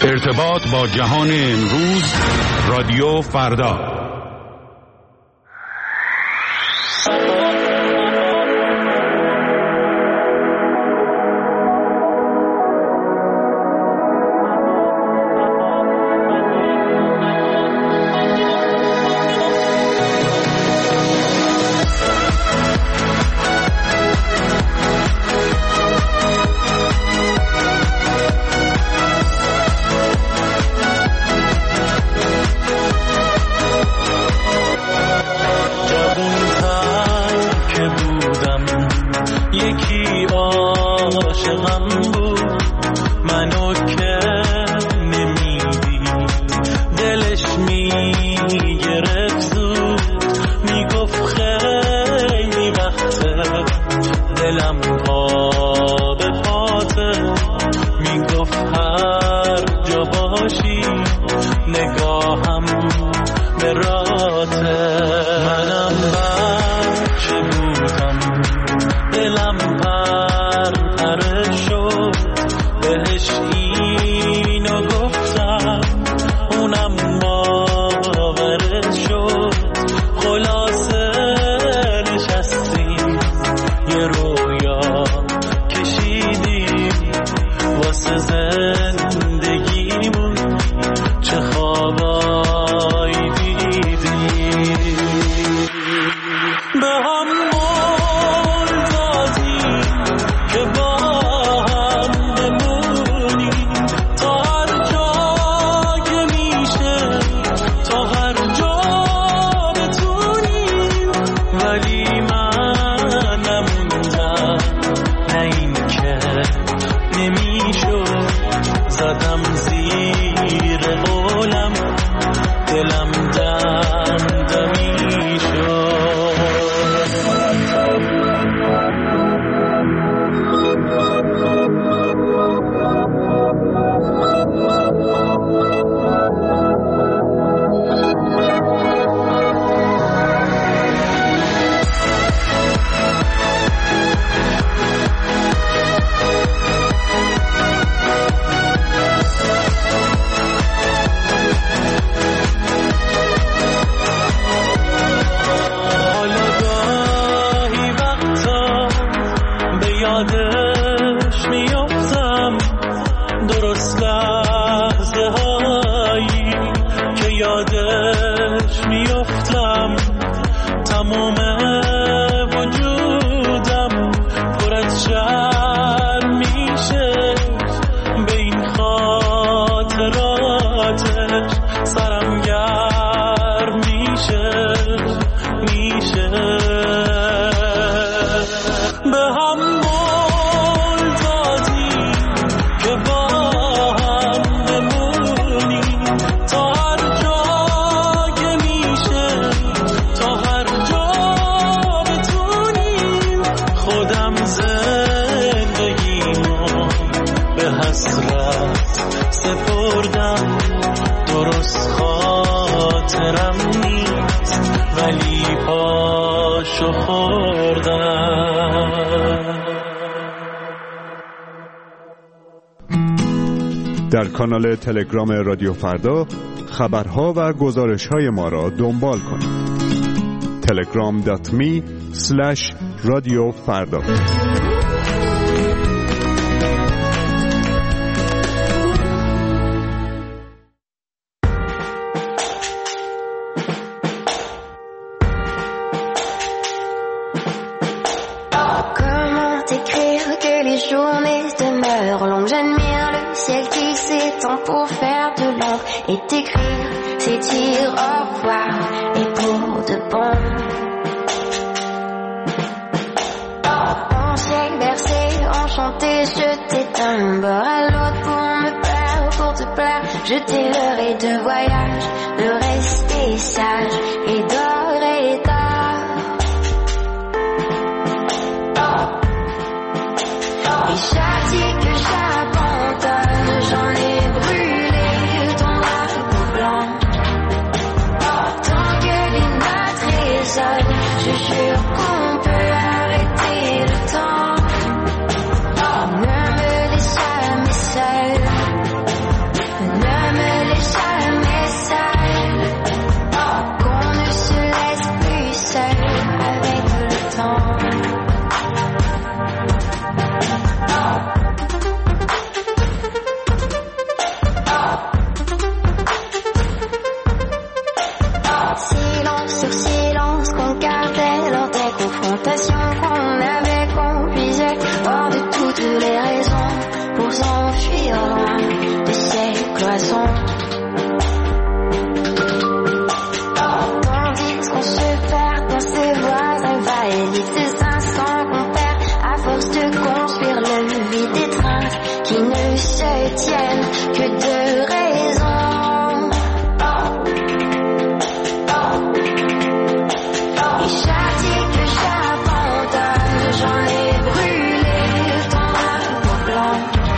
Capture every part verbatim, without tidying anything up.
ارتباط با جهان امروز، رادیو فردا. در کانال تلگرام رادیو فردا خبرها و گزارش‌های ما را دنبال کنید. تلگرام دات می اسلش رادیو فردا. Pour faire de l'ombre et t'écrire, c'est dire au revoir et pour de bon. On s'est bercé, enchanté, je t'ai d'un bord à l'autre pour me plaire, pour te plaire. Je t'ai leurré de voyage, de rester sage et d'or et d'or. Et chaque dit que j'abandonne, j'en ai brûlé ton drapeau blanc. Tant que les notes résonnent, je jure qu'on peut arrêter le temps. Ne me laisse jamais seule, tiennent que deux raisons. Et chaque tic que j'abandonne, j'en ai brûlé ton arbre blanc.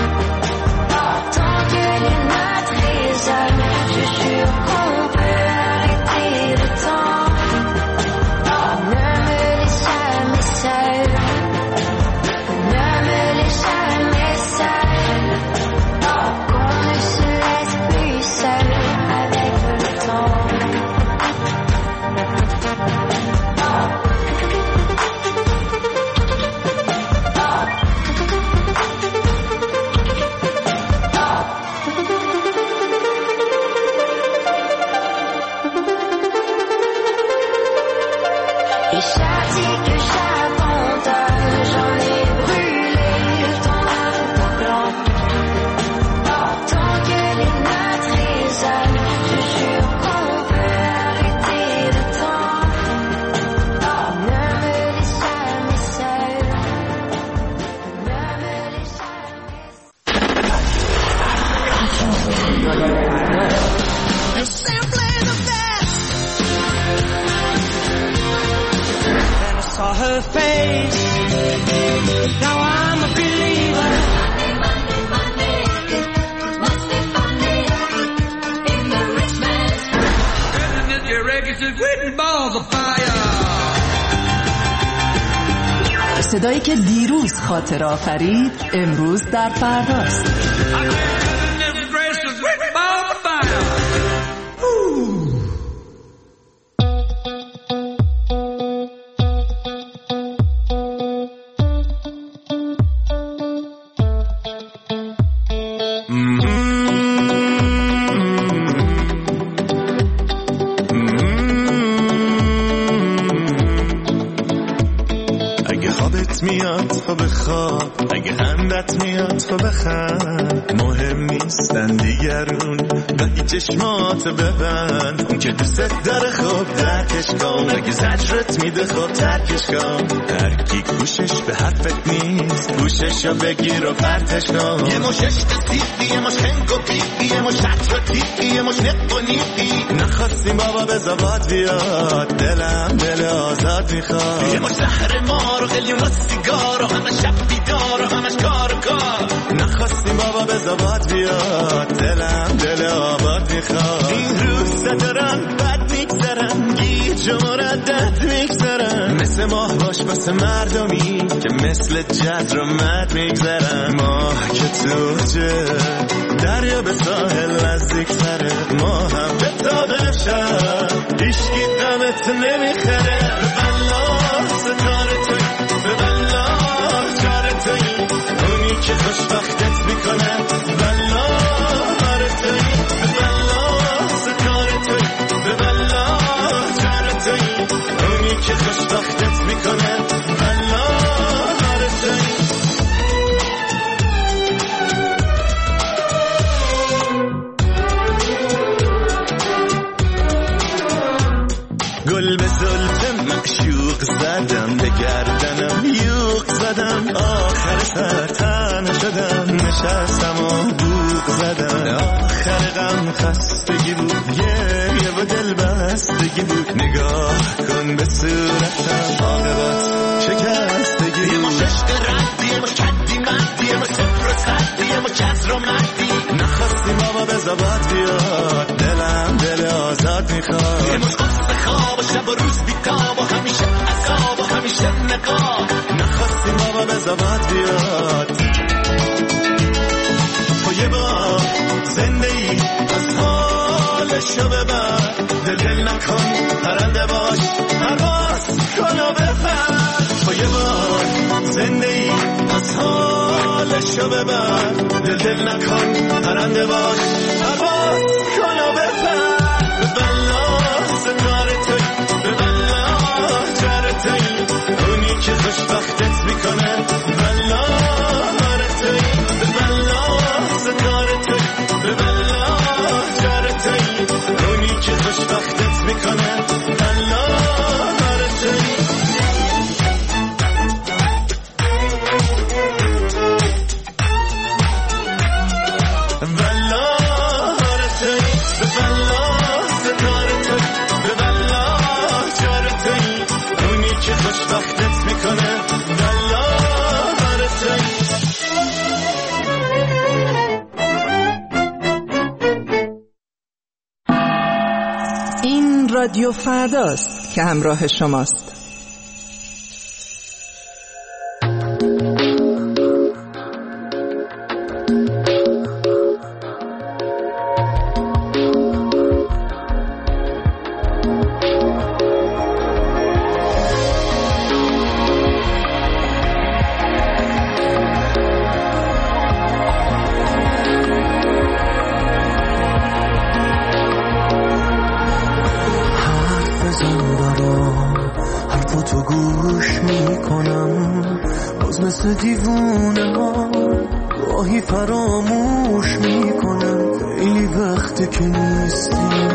Tant que les notes résonnent, je jure qu'on peut arrêter le temps. Ne me laisse jamais seule, ne me laisse jamais seule. Qu'on ne se laisse plus seul avec le temps. Et chaque tic que j'abandonne, j'en ai brûlé ton arbre blanc. Tant que les notes résonnent, je jure qu'on peut arrêter le temps. Ne me laisse jamais seule, ne me laisse jamais You're simply the best. Then I saw her face. Now I'm a believer. Monday, Monday, Monday, it must be funny in the rich man's Goodness, your records is written balls of fire. صدایی که دیروز خاطر آفرید امروز در فرداست. I said, goodness gracious, written balls of fire. اگه خوابت میاد تو بخواب، اگه خندت میاد تو بخند، مهم نیستن دیگرون ولی چشمات ببند. اون که دوست داره خوب درکش کن، اگه زجرت میده خوب ترکش کن. هرکی گوشش به حرفت نیست گوششو بگیر و پرتش کن. یه مش عشق سیفی، یه مش خنگ و بیفی، یه مش شط و تیفی، یه مش نق و نیفی. نخواستیم بابا به زباد بیاد، دلم دل آزاد میخواد. یه مش زهر مار و قلیون و سیگار و همه شب بیدار و همش کار و کار. نخواستیم بابا به زباد بیاد، دلم دل آباد میخواد. این روزا دارن بد میگذرن، گیج و مردد میگذرن. مثل ماه باش واسه مردمی که مثل جد رو مد میگذرن. ماه که توجه دریا به ساحل نزدیک تره، ما هم به تابه شد ایشگی دمت نمیخره. به بلا ستاره توی، به بلا جاره توی، اونی که خوشبختت میکنه. بلا هاره توی، به بلا ستاره توی، به بلا جاره توی، اونی که خوشبختت میکنه. بلا هاره توی. گل به زلف معشوق زدم، به گردنم یوق زدم، آخر سر تن شدم، نشستم و بوق زدم. آخر غم خستگی بود، گریه و دل بستگی بود. نگاه کن به صورتم، عاقبت شکستگی بود. یه مش عشق ردی، یه مش کدی مردی، یه مش صفر و صدی، یه مش کسر و مردی. نخواستیم بابا به زباد بیاد، دلم دل آزاد میخواد. یه مش قصه خواب و شب و روز بیتاب و همیشه عذاب و همیشه نقاب. نخواستیم بابا به زباد بیاد. تو یه بار زنده ای از حالشو ببر، دل دل نکن پرنده باش، پرواز کن و بپر. تو یه بار زنده ای از حالشو ببر، دل دل نکن پرنده باش، پرواز کن و بپر. به بلا ستاره توی، به بلا جاره توی، اونی که خوشبختت میکنه. بلا هاره توی، به بلا ستاره توی، به بلا جاره توی، اونی که خوشبختت میکنه. بلا هاره توی. رادیو فرداست که همراه شماست. مثل دیوونه ها گاهی فراموش میکنم خیلی وقته که نیستی.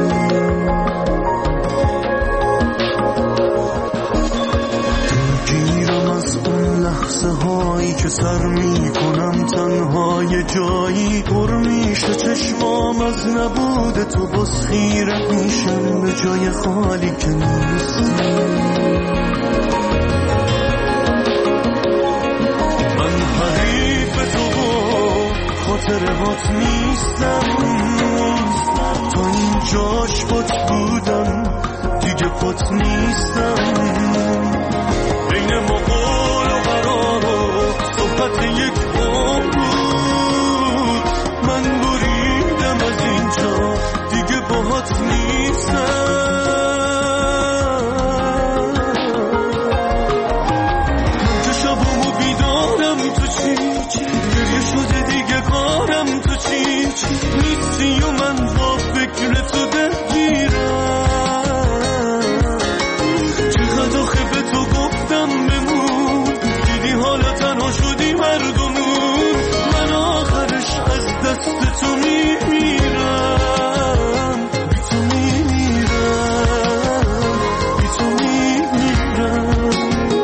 دلگیرم از اون لحظه هایی که سر میکنم تنها یه جایی پر میشه چشمام از نبود تو، باز خیره میشم به جای خالی که نیستی. خاطرهات نیستم تا این جاش پات بودم دیگه پات نیستم. بین ما قول و قرار و صحبت یک عمر بود، من بریدم از اینجا دیگه باهات نیستم. من که شبامو بیدارم تو چی گریه شده دیگه کارم تو چی نیستی و من با فکر تو درگیرم. چقدر آخه به تو گفتم بمون، دیدی حالا تنها شدی مردمون. من آخرش از دست تو میمیرم، بی تو میمیرم، بی تو میمیرم.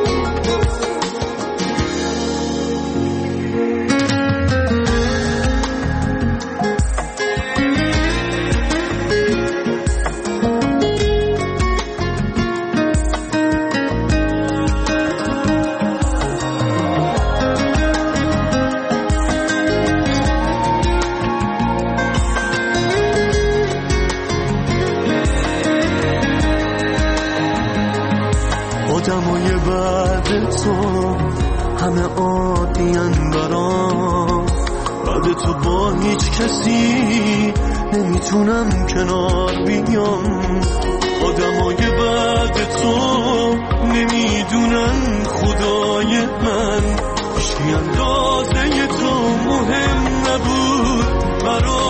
آدمای بعد تو همه عادیان برام، بعد تو با هیچ کسی نمیتونم کنار بیام. آدمای بعد تو نمیدونن خدای من هیچکی اندازه تو مهم نبود برام.